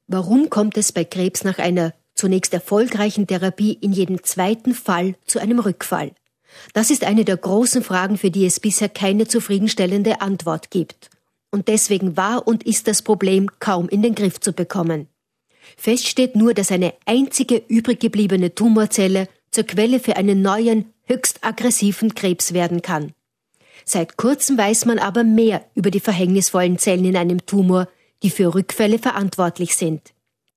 Warum kommt es bei Krebs nach einer zunächst erfolgreichen Therapie in jedem zweiten Fall zu einem Rückfall? Das ist eine der großen Fragen, für die es bisher keine zufriedenstellende Antwort gibt. Und deswegen war und ist das Problem kaum in den Griff zu bekommen. Fest steht nur, dass eine einzige übrig gebliebene Tumorzelle zur Quelle für einen neuen, höchst aggressiven Krebs werden kann. Seit kurzem weiß man aber mehr über die verhängnisvollen Zellen in einem Tumor, die für Rückfälle verantwortlich sind.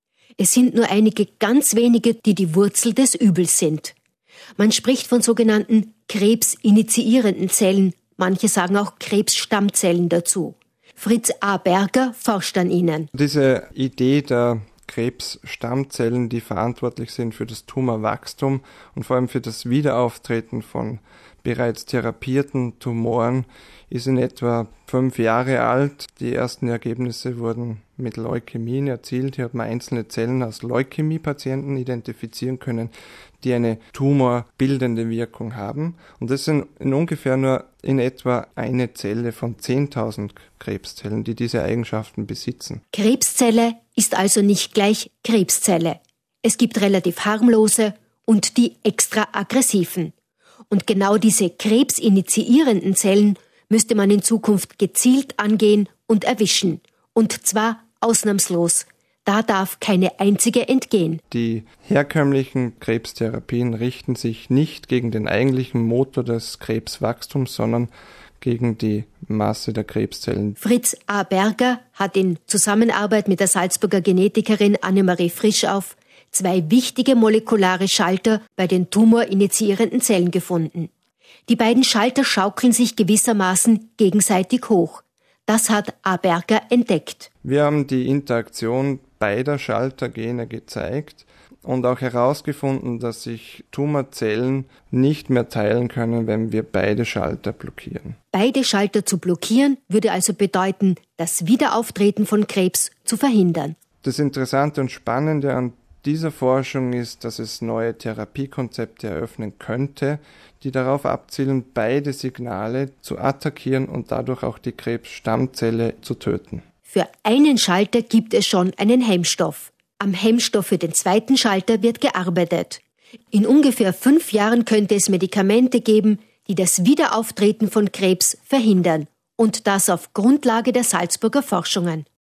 Es sind nur einige ganz wenige, die die Wurzel des Übels sind. Man spricht von sogenannten krebsinitiierenden Zellen, manche sagen auch Krebsstammzellen dazu. Fritz A. Berger forscht an ihnen. Diese Idee der Krebsstammzellen, die verantwortlich sind für das Tumorwachstum und vor allem für das Wiederauftreten von bereits therapierten Tumoren, ist in etwa 5 Jahre alt. Die ersten Ergebnisse wurden mit Leukämien erzielt. Hier hat man einzelne Zellen aus Leukämie-Patienten identifizieren können, die eine tumorbildende Wirkung haben. Und das sind in ungefähr nur in etwa eine Zelle von 10.000 Krebszellen, die diese Eigenschaften besitzen. Krebszelle ist also nicht gleich Krebszelle. Es gibt relativ harmlose und die extra aggressiven. Und genau diese krebsinitiierenden Zellen müsste man in Zukunft gezielt angehen und erwischen. Und zwar ausnahmslos. Da darf keine einzige entgehen. Die herkömmlichen Krebstherapien richten sich nicht gegen den eigentlichen Motor des Krebswachstums, sondern gegen die Masse der Krebszellen. Fritz A. Berger hat in Zusammenarbeit mit der Salzburger Genetikerin Annemarie Frischauf 2 wichtige molekulare Schalter bei den tumorinitiierenden Zellen gefunden. Die beiden Schalter schaukeln sich gewissermaßen gegenseitig hoch. Das hat A. Berger entdeckt. Wir haben die Interaktion beider Schaltergene gezeigt und auch herausgefunden, dass sich Tumorzellen nicht mehr teilen können, wenn wir beide Schalter blockieren. Beide Schalter zu blockieren würde also bedeuten, das Wiederauftreten von Krebs zu verhindern. Das Interessante und Spannende an dieser Forschung ist, dass es neue Therapiekonzepte eröffnen könnte, die darauf abzielen, beide Signale zu attackieren und dadurch auch die Krebsstammzelle zu töten. Für einen Schalter gibt es schon einen Hemmstoff. Am Hemmstoff für den zweiten Schalter wird gearbeitet. In ungefähr 5 Jahren könnte es Medikamente geben, die das Wiederauftreten von Krebs verhindern. Und das auf Grundlage der Salzburger Forschungen.